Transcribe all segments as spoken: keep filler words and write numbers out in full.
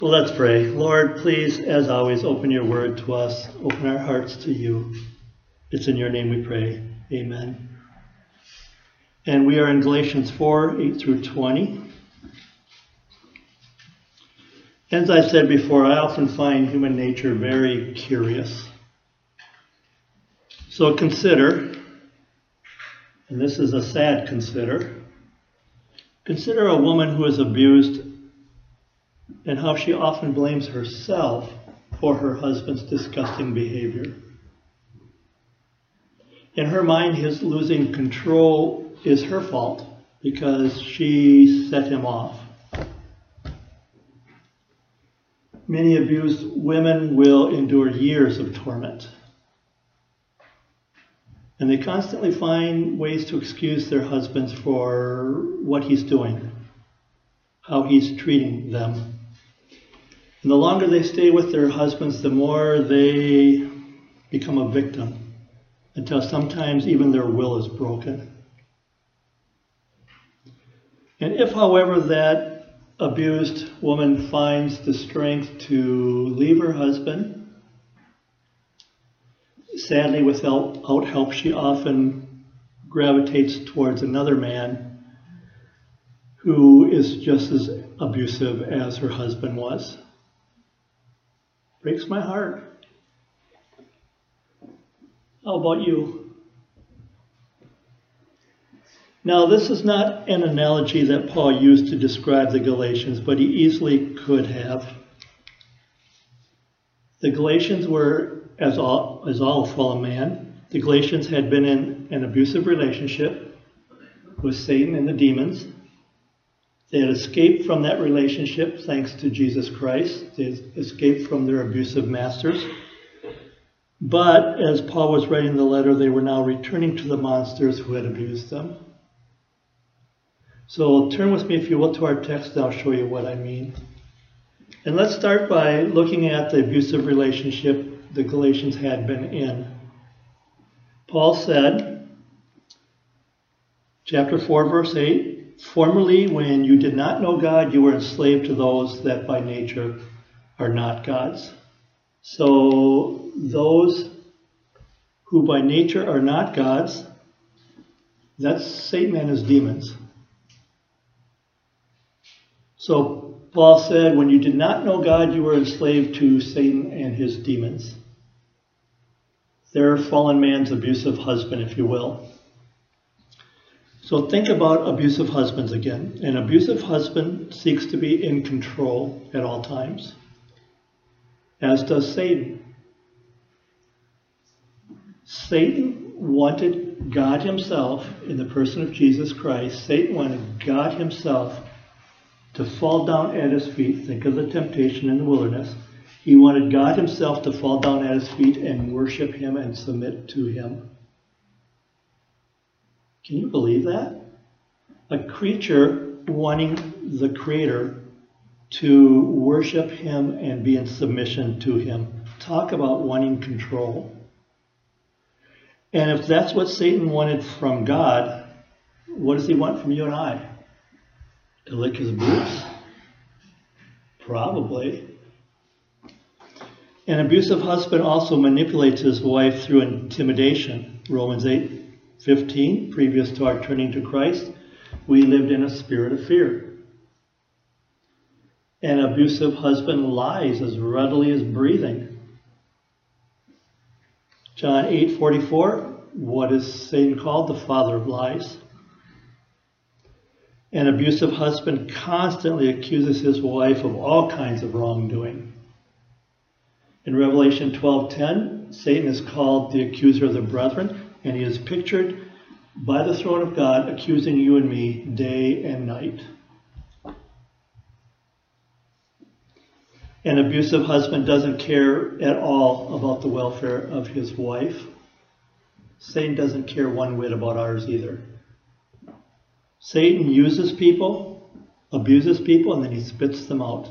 Well, let's pray. Lord, please, as always, open your word to us. Open our hearts to you. It's in your name we pray. Amen. And we are in Galatians four, eight through twenty. As I said before, I often find human nature very curious. So consider, and this is a sad consider, consider a woman who is abused and how she often blames herself for her husband's disgusting behavior. In her mind, his losing control is her fault because she set him off. Many abused women will endure years of torment. And they constantly find ways to excuse their husbands for what he's doing, how he's treating them. And the longer they stay with their husbands, the more they become a victim, until sometimes even their will is broken. And if, however, that abused woman finds the strength to leave her husband, sadly, without help, she often gravitates towards another man who is just as abusive as her husband was. Breaks my heart. How about you? Now, this is not an analogy that Paul used to describe the Galatians, but he easily could have. The Galatians were, as all, as all fallen man, the Galatians had been in an abusive relationship with Satan and the demons. They had escaped from that relationship thanks to Jesus Christ. They had escaped from their abusive masters. But as Paul was writing the letter, they were now returning to the monsters who had abused them. So turn with me, if you will, to our text, and I'll show you what I mean. And let's start by looking at the abusive relationship the Galatians had been in. Paul said, chapter four, verse eight, "Formerly, when you did not know God, you were enslaved to those that by nature are not God's." So those who by nature are not God's, that's Satan and his demons. So Paul said, when you did not know God, you were enslaved to Satan and his demons. Their fallen man's abusive husband, if you will. So think about abusive husbands again. An abusive husband seeks to be in control at all times, as does Satan. Satan wanted God himself, in the person of Jesus Christ, Satan wanted God himself to fall down at his feet. Think of the temptation in the wilderness. He wanted God himself to fall down at his feet and worship him and submit to him. Can you believe that? A creature wanting the Creator to worship him and be in submission to him. Talk about wanting control. And if that's what Satan wanted from God, what does he want from you and I? To lick his boots? Probably. An abusive husband also manipulates his wife through intimidation. Romans eight fifteen, previous to our turning to Christ, we lived in a spirit of fear. An abusive husband lies as readily as breathing. John eight forty-four, what is Satan called? The father of lies. An abusive husband constantly accuses his wife of all kinds of wrongdoing. In Revelation twelve ten, Satan is called the accuser of the brethren, and he is pictured by the throne of God accusing you and me day and night. An abusive husband doesn't care at all about the welfare of his wife. Satan doesn't care one whit about ours either. Satan uses people, abuses people, and then he spits them out.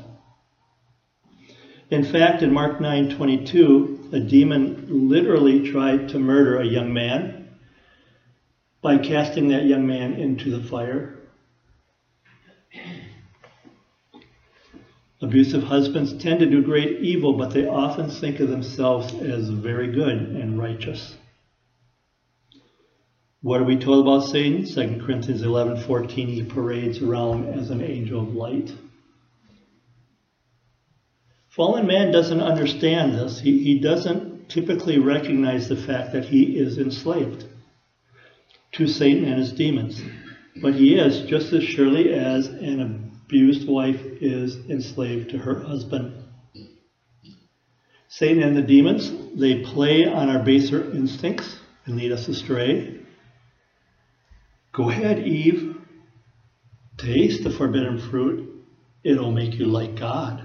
In fact, in Mark nine twenty-two, a demon literally tried to murder a young man by casting that young man into the fire. Abusive husbands tend to do great evil, but they often think of themselves as very good and righteous. What are we told about Satan? Second Corinthians eleven fourteen, he parades around as an angel of light. Fallen man doesn't understand this. He, he doesn't typically recognize the fact that he is enslaved to Satan and his demons. But he is, just as surely as an abused wife is enslaved to her husband. Satan and the demons, they play on our baser instincts and lead us astray. Go ahead, Eve. Taste the forbidden fruit. It'll make you like God.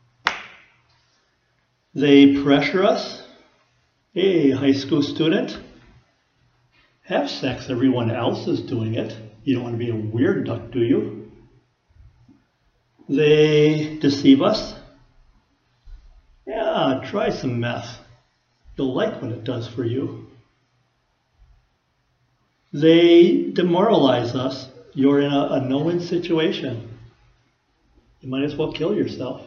They pressure us. Hey, high school student, have sex. Everyone else is doing it. You don't want to be a weird duck, do you? They deceive us. Yeah, try some meth. You'll like what it does for you. They demoralize us. You're in a, a no-win situation. You might as well kill yourself.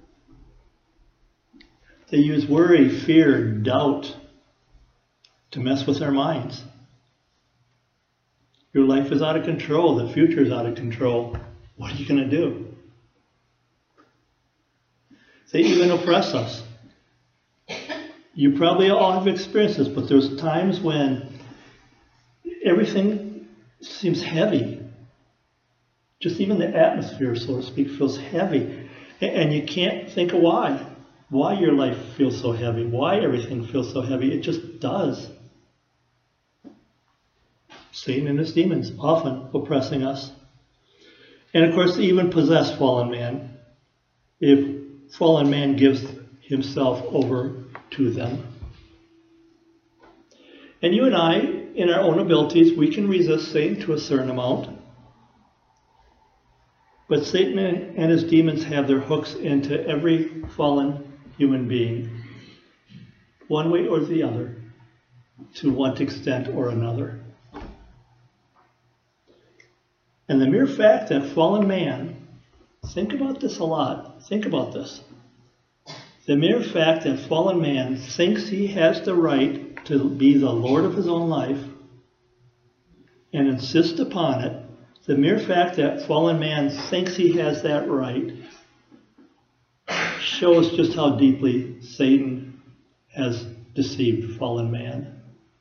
They use worry, fear, doubt to mess with our minds. Your life is out of control. The future is out of control. What are you going to do? They even oppress us. You probably all have experienced this, but there's times when everything seems heavy. Just even the atmosphere, so to speak, feels heavy. And you can't think of why. Why your life feels so heavy. Why everything feels so heavy. It just does. Satan and his demons often oppressing us. And of course, they even possess fallen man if fallen man gives himself over to them. And you and I, in our own abilities, we can resist Satan to a certain amount. But Satan and his demons have their hooks into every fallen human being, one way or the other, to one extent or another. And the mere fact that fallen man, think about this a lot, think about this. The mere fact that fallen man thinks he has the right to be the Lord of his own life and insists upon it, the mere fact that fallen man thinks he has that right shows just how deeply Satan has deceived fallen man.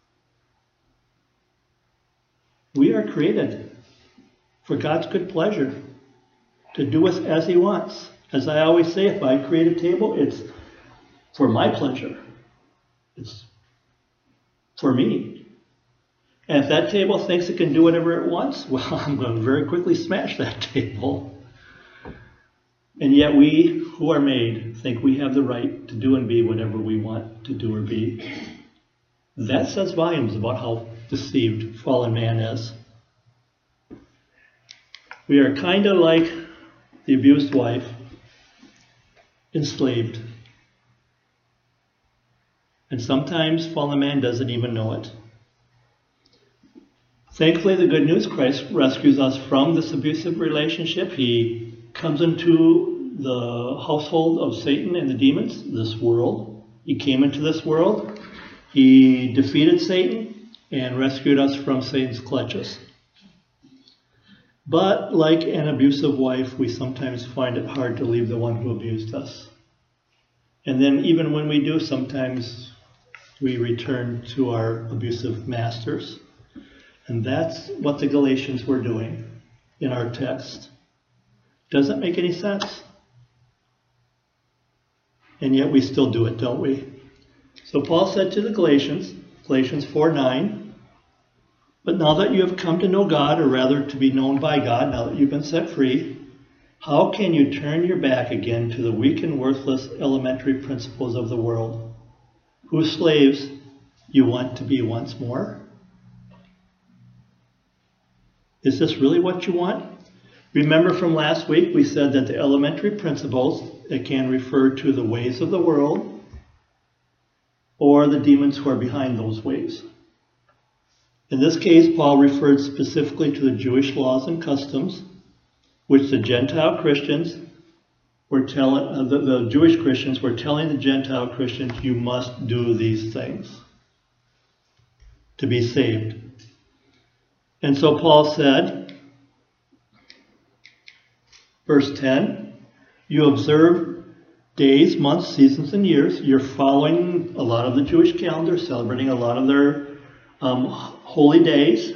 We are created for God's good pleasure, to do with as he wants. As I always say, if I create a table, it's for my pleasure. It's for me. And if that table thinks it can do whatever it wants, well, I'm going to very quickly smash that table. And yet we who are made think we have the right to do and be whatever we want to do or be. That says volumes about how deceived fallen man is. We are kind of like the abused wife, enslaved. And sometimes fallen man doesn't even know it. Thankfully, the good news, Christ rescues us from this abusive relationship. He comes into the household of Satan and the demons, this world. He came into this world. He defeated Satan and rescued us from Satan's clutches. But like an abusive wife, we sometimes find it hard to leave the one who abused us. And then even when we do, sometimes we return to our abusive masters. And that's what the Galatians were doing in our text. Doesn't make any sense. And yet we still do it, don't we? So Paul said to the Galatians, Galatians four nine, but now that you have come to know God, or rather to be known by God, now that you've been set free, how can you turn your back again to the weak and worthless elementary principles of the world, whose slaves you want to be once more? Is this really what you want? Remember from last week, we said that the elementary principles, it can refer to the ways of the world or the demons who are behind those ways. In this case, Paul referred specifically to the Jewish laws and customs, which the Gentile Christians were telling, uh, the, the Jewish Christians were telling the Gentile Christians, you must do these things to be saved. And so Paul said, verse ten, you observe days, months, seasons, and years. You're following a lot of the Jewish calendar, celebrating a lot of their um, holy days.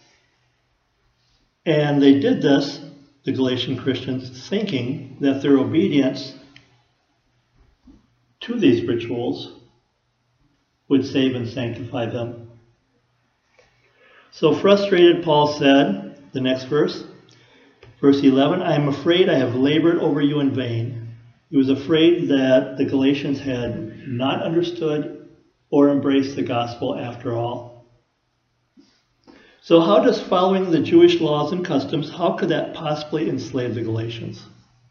And they did this, the Galatian Christians, thinking that their obedience to these rituals would save and sanctify them. So frustrated, Paul said, the next verse, verse eleven, I am afraid I have labored over you in vain. He was afraid that the Galatians had not understood or embraced the gospel after all. So how does following the Jewish laws and customs, how could that possibly enslave the Galatians?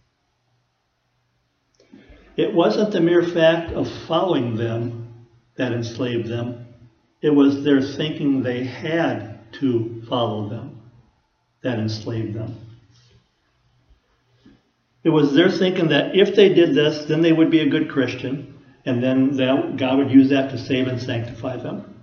It wasn't the mere fact of following them that enslaved them. It was their thinking they had to follow them that enslaved them. It was their thinking that if they did this, then they would be a good Christian, and then that, God would use that to save and sanctify them.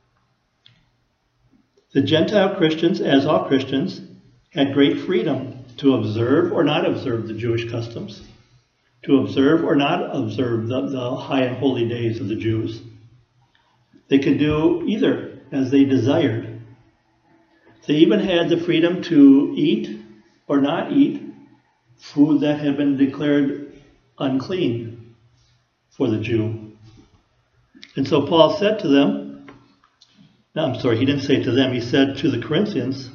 The Gentile Christians, as all Christians, had great freedom to observe or not observe the Jewish customs, to observe or not observe the, the high and holy days of the Jews. They could do either as they desired. They even had the freedom to eat or not eat food that had been declared unclean for the Jew. And so Paul said to them, no, I'm sorry, he didn't say to them, he said to the Corinthians,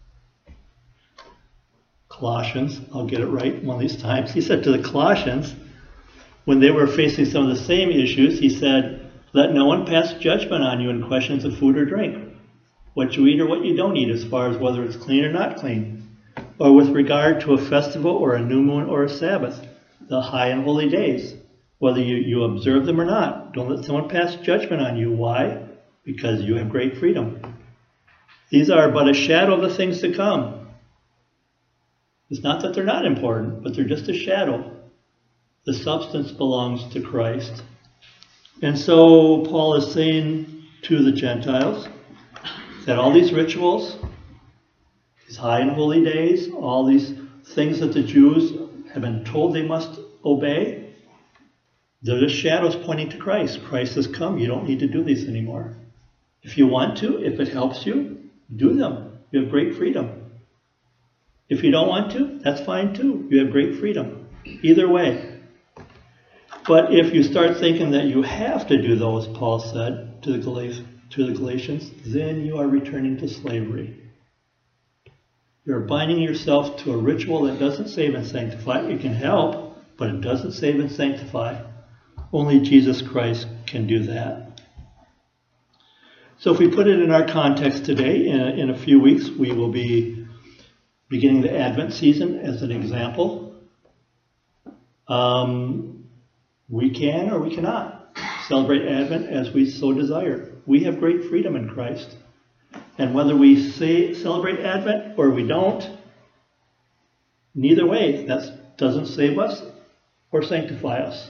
Colossians, I'll get it right one of these times. He said to the Colossians, when they were facing some of the same issues, he said, let no one pass judgment on you in questions of food or drink, what you eat or what you don't eat, as far as whether it's clean or not clean, or with regard to a festival or a new moon or a Sabbath, the high and holy days, whether you, you observe them or not. Don't let someone pass judgment on you. Why? Because you have great freedom. These are but a shadow of the things to come. It's not that they're not important, but they're just a shadow. The substance belongs to Christ. And so Paul is saying to the Gentiles that all these rituals, these high and holy days, all these things that the Jews have been told they must obey, they're just shadows pointing to Christ. Christ has come. You don't need to do these anymore. If you want to, if it helps you, do them. You have great freedom. If you don't want to, that's fine too. You have great freedom. Either way. But if you start thinking that you have to do those, Paul said to the Gal- to the Galatians, then you are returning to slavery. You're binding yourself to a ritual that doesn't save and sanctify. It can help, but it doesn't save and sanctify. Only Jesus Christ can do that. So if we put it in our context today, in a, in a few weeks, we will be beginning the Advent season as an example. Um, we can or we cannot celebrate Advent as we so desire. We have great freedom in Christ. And whether we say celebrate Advent or we don't, neither way, that doesn't save us or sanctify us.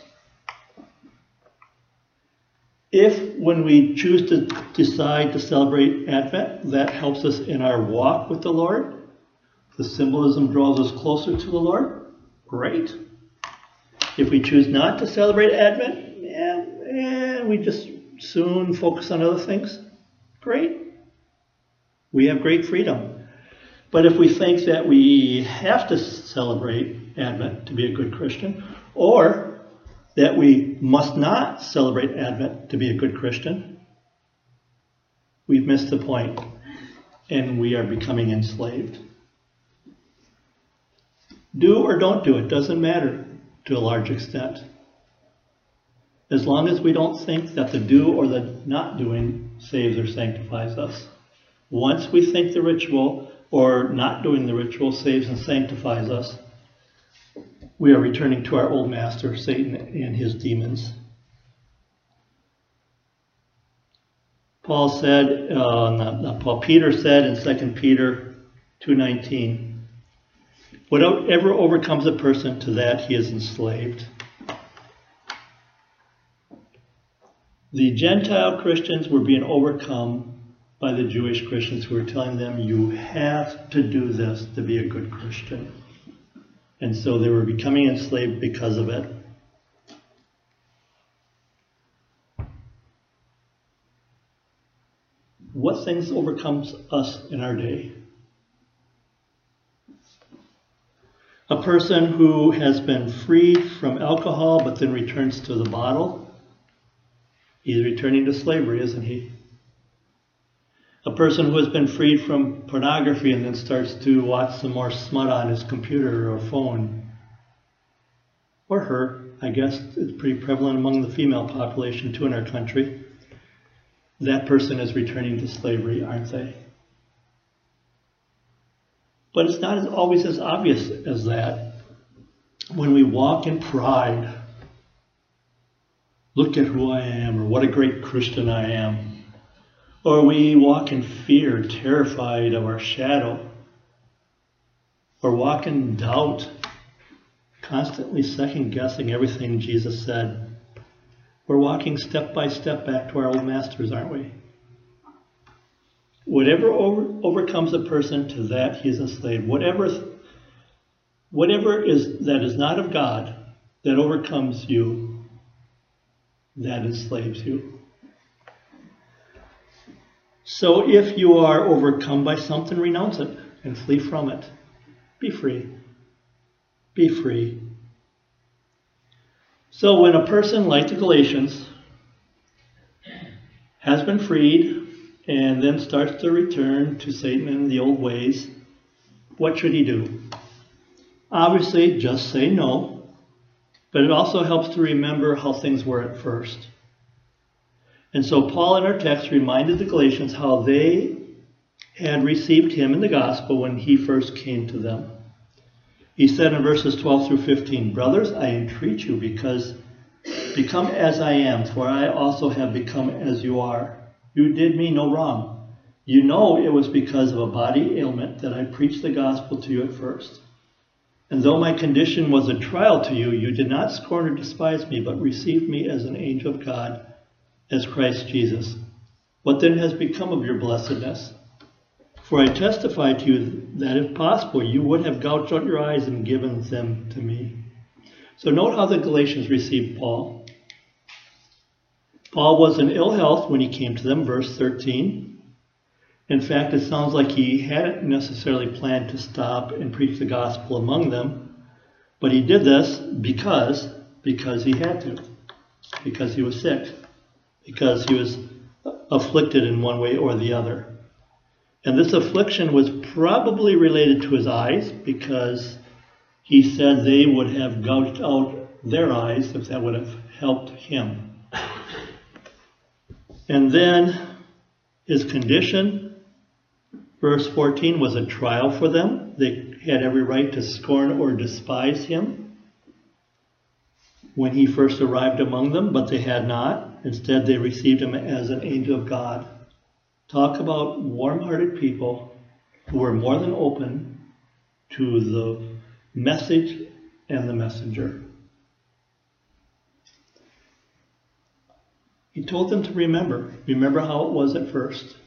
If when we choose to decide to celebrate Advent, that helps us in our walk with the Lord, the symbolism draws us closer to the Lord, great. If we choose not to celebrate Advent, yeah, yeah, we just soon focus on other things, great. We have great freedom. But if we think that we have to celebrate Advent to be a good Christian, or that we must not celebrate Advent to be a good Christian, we've missed the point, and we are becoming enslaved. Do or don't do it doesn't matter to a large extent. As long as we don't think that the do or the not doing saves or sanctifies us. Once we think the ritual or not doing the ritual saves and sanctifies us, we are returning to our old master, Satan, and his demons. Paul said, uh, not, not Paul, Peter said in Second Peter two nineteen, Whatever overcomes a person, to that he is enslaved. The Gentile Christians were being overcome by the Jewish Christians who were telling them, you have to do this to be a good Christian. And so they were becoming enslaved because of it. What things overcomes us in our day? A person who has been freed from alcohol but then returns to the bottle, he's returning to slavery, isn't he? A person who has been freed from pornography and then starts to watch some more smut on his computer or phone, or her, I guess it's pretty prevalent among the female population too in our country, that person is returning to slavery, aren't they? But it's not always as obvious as that. When we walk in pride, look at who I am, or what a great Christian I am. Or we walk in fear, terrified of our shadow. Or walk in doubt, constantly second guessing everything Jesus said. We're walking step by step back to our old masters, aren't we? Whatever over, overcomes a person, to that he is enslaved. Whatever, whatever is that is not of God, that overcomes you, that enslaves you. So if you are overcome by something, renounce it and flee from it. Be free. Be free. So when a person like the Galatians has been freed and then starts to return to Satan and the old ways, what should he do? Obviously, just say no, but it also helps to remember how things were at first. And so Paul in our text reminded the Galatians how they had received him in the gospel when he first came to them. He said in verses twelve through fifteen, brothers, I entreat you, because become as I am, for I also have become as you are. You did me no wrong. You know it was because of a body ailment that I preached the gospel to you at first. And though my condition was a trial to you, you did not scorn or despise me, but received me as an angel of God, as Christ Jesus. What then has become of your blessedness? For I testify to you that if possible, you would have gouged out your eyes and given them to me. So note how the Galatians received Paul. Paul was in ill health when he came to them, verse thirteen. In fact, it sounds like he hadn't necessarily planned to stop and preach the gospel among them, but he did this because, because he had to, because he was sick, because he was afflicted in one way or the other. And this affliction was probably related to his eyes, because he said they would have gouged out their eyes if that would have helped him. And then his condition, verse fourteen, was a trial for them. They had every right to scorn or despise him when he first arrived among them, but they had not. Instead, they received him as an angel of God. Talk about warm-hearted people who were more than open to the message and the messenger. He told them to remember. Remember how it was at first.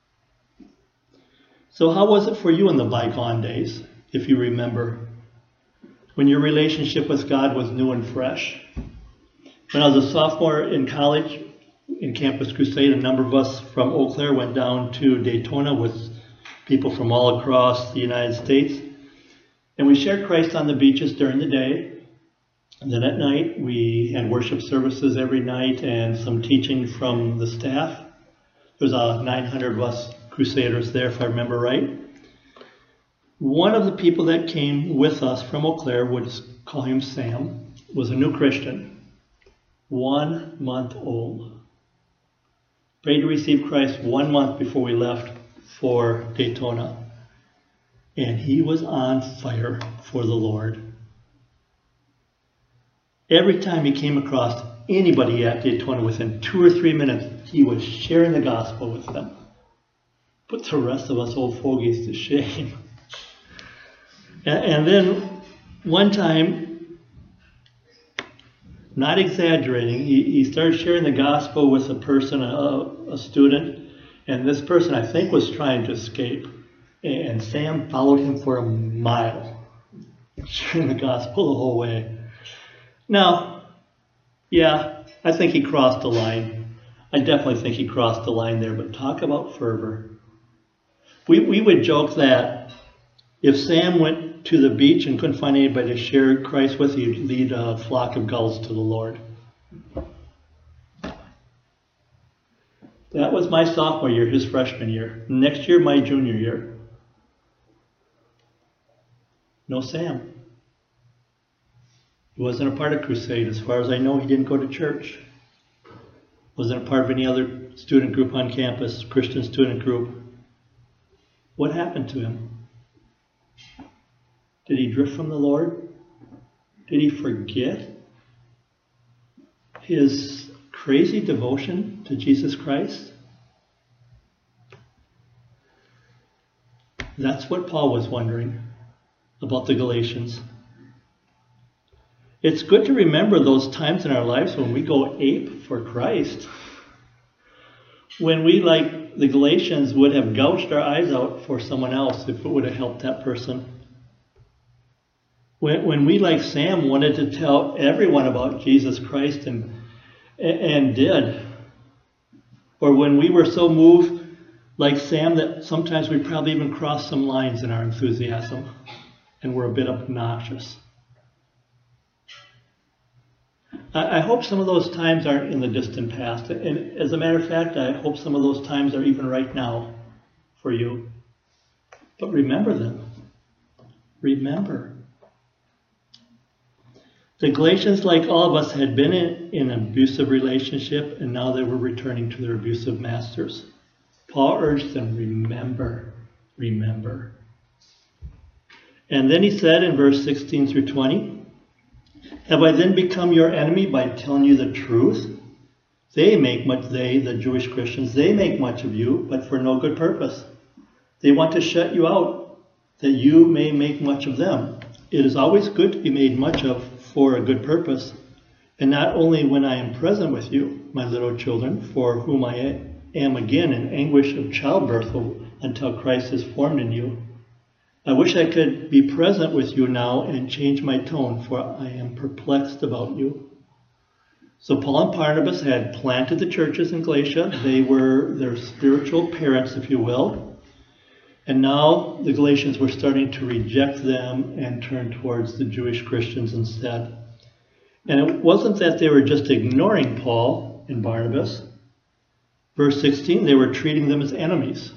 So how was it for you in the bygone days, if you remember, when your relationship with God was new and fresh? When I was a sophomore in college, in Campus Crusade, a number of us from Eau Claire went down to Daytona with people from all across the United States. And we shared Christ on the beaches during the day. And then at night, we had worship services every night and some teaching from the staff. There was uh, nine hundred of us Crusaders there, if I remember right. One of the people that came with us from Eau Claire, would call him Sam, was a new Christian, one month old. Prayed to receive Christ one month before we left for Daytona. And he was on fire for the Lord. Every time he came across anybody at Daytona, within two or three minutes, he was sharing the gospel with them. Put the rest of us old fogies to shame. And, and then one time, not exaggerating, he, he started sharing the gospel with a person, a, a student, and this person I think was trying to escape. And Sam followed him for a mile, sharing the gospel the whole way. Now, yeah, I think he crossed the line. I definitely think he crossed the line there, but talk about fervor. We, we would joke that if Sam went to the beach and couldn't find anybody to share Christ with, he'd lead a flock of gulls to the Lord. That was my sophomore year, his freshman year. Next year, my junior year. No Sam. He wasn't a part of Crusade. As far as I know, he didn't go to church. Wasn't a part of any other student group on campus, Christian student group. What happened to him? Did he drift from the Lord? Did he forget his crazy devotion to Jesus Christ? That's what Paul was wondering about the Galatians. It's good to remember those times in our lives when we go ape for Christ. When we, like the Galatians, would have gouged our eyes out for someone else if it would have helped that person. When, when we, like Sam, wanted to tell everyone about Jesus Christ and, and did. Or when we were so moved, like Sam, that sometimes we probably even crossed some lines in our enthusiasm and were a bit obnoxious. I hope some of those times aren't in the distant past. And as a matter of fact, I hope some of those times are even right now for you. But remember them. Remember. The Galatians, like all of us, had been in, in an abusive relationship, and now they were returning to their abusive masters. Paul urged them, remember, remember. And then he said in verse sixteen through twenty, have I then become your enemy by telling you the truth? They make much, they, the Jewish Christians, they make much of you, but for no good purpose. They want to shut you out, that you may make much of them. It is always good to be made much of for a good purpose, and not only when I am present with you, my little children, for whom I am again in anguish of childbirth until Christ is formed in you. I wish I could be present with you now and change my tone, for I am perplexed about you. So Paul and Barnabas had planted the churches in Galatia. They were their spiritual parents, if you will. And now the Galatians were starting to reject them and turn towards the Jewish Christians instead. And it wasn't that they were just ignoring Paul and Barnabas. Verse sixteen, they were treating them as enemies,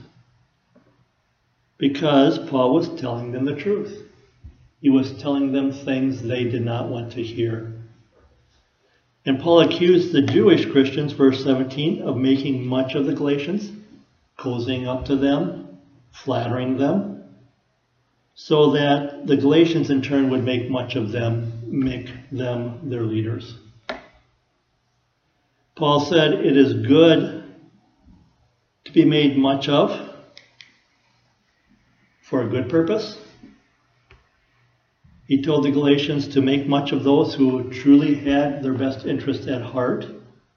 because Paul was telling them the truth. He was telling them things they did not want to hear. And Paul accused the Jewish Christians, verse seventeen, of making much of the Galatians, cozying up to them, flattering them, so that the Galatians in turn would make much of them, make them their leaders. Paul said it is good to be made much of for a good purpose. He told the Galatians to make much of those who truly had their best interest at heart.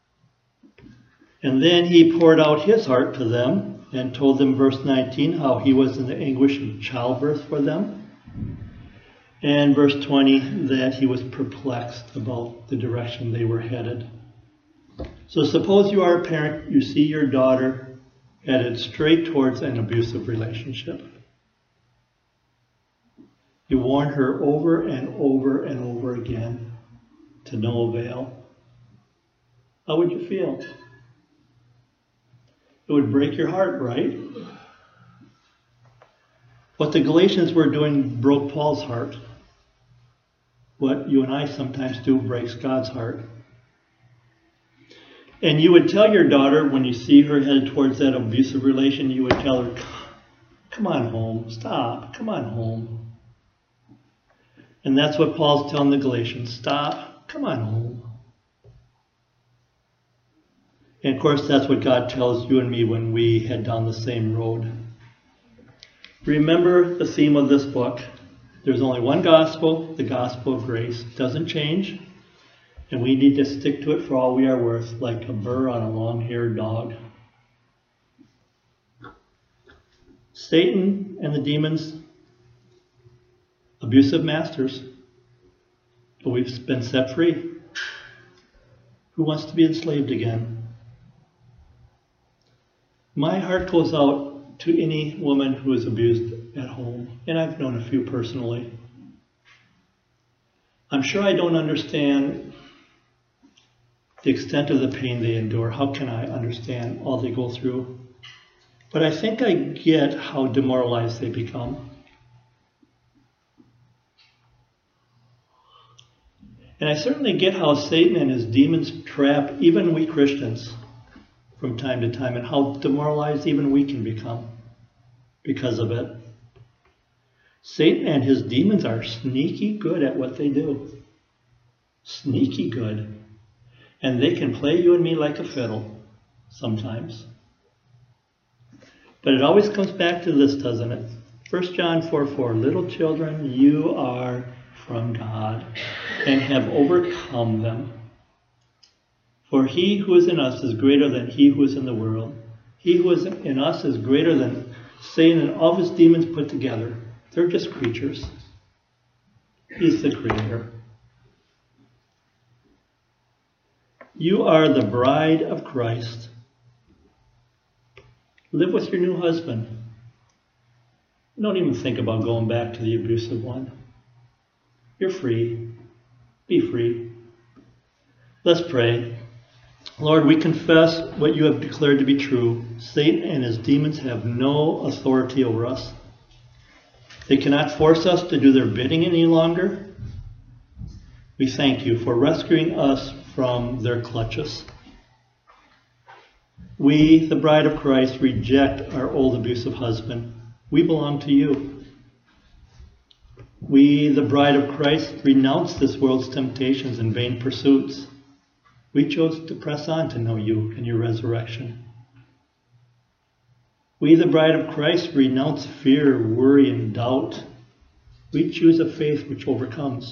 And then he poured out his heart to them and told them, verse nineteen, how he was in the anguish of childbirth for them. And verse twenty, that he was perplexed about the direction they were headed. So suppose you are a parent, you see your daughter headed straight towards an abusive relationship. You warn her over and over and over again, to no avail. How would you feel? It would break your heart, right? What the Galatians were doing broke Paul's heart. What you and I sometimes do breaks God's heart. And you would tell your daughter, when you see her headed towards that abusive relation, you would tell her, come on home, stop, come on home. And that's what Paul's telling the Galatians. Stop. Come on home. And of course, that's what God tells you and me when we head down the same road. Remember the theme of this book. There's only one gospel, the gospel of grace. It doesn't change, and we need to stick to it for all we are worth, like a burr on a long-haired dog. Satan and the demons, abusive masters, but we've been set free. Who wants to be enslaved again? My heart goes out to any woman who is abused at home, and I've known a few personally. I'm sure I don't understand the extent of the pain they endure. How can I understand all they go through? But I think I get how demoralized they become. And I certainly get how Satan and his demons trap even we Christians from time to time, and how demoralized even we can become because of it. Satan and his demons are sneaky good at what they do. Sneaky good. And they can play you and me like a fiddle sometimes. But it always comes back to this, doesn't it? First John four four, little children, you are from God and have overcome them. For he who is in us is greater than he who is in the world. He who is in us is greater than Satan and all of his demons put together. They're just creatures. He's the creator. You are the bride of Christ. Live with your new husband. Don't even think about going back to the abusive one. You're free. Be free. Let's pray. Lord, we confess what you have declared to be true. Satan and his demons have no authority over us. They cannot force us to do their bidding any longer. We thank you for rescuing us from their clutches. We, the bride of Christ, reject our old abusive husband. We belong to you. We, the bride of Christ, renounce this world's temptations and vain pursuits. We chose to press on to know you and your resurrection. We, the bride of Christ, renounce fear, worry, and doubt. We choose a faith which overcomes.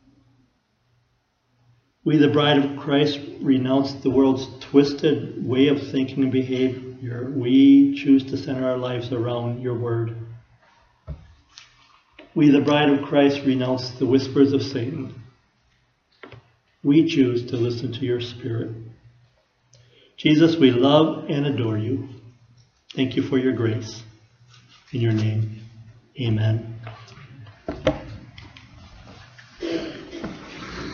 We, the bride of Christ, renounce the world's twisted way of thinking and behavior. We choose to center our lives around your word. We, the bride of Christ, renounce the whispers of Satan. We choose to listen to your Spirit. Jesus, we love and adore you. Thank you for your grace. In your name, amen.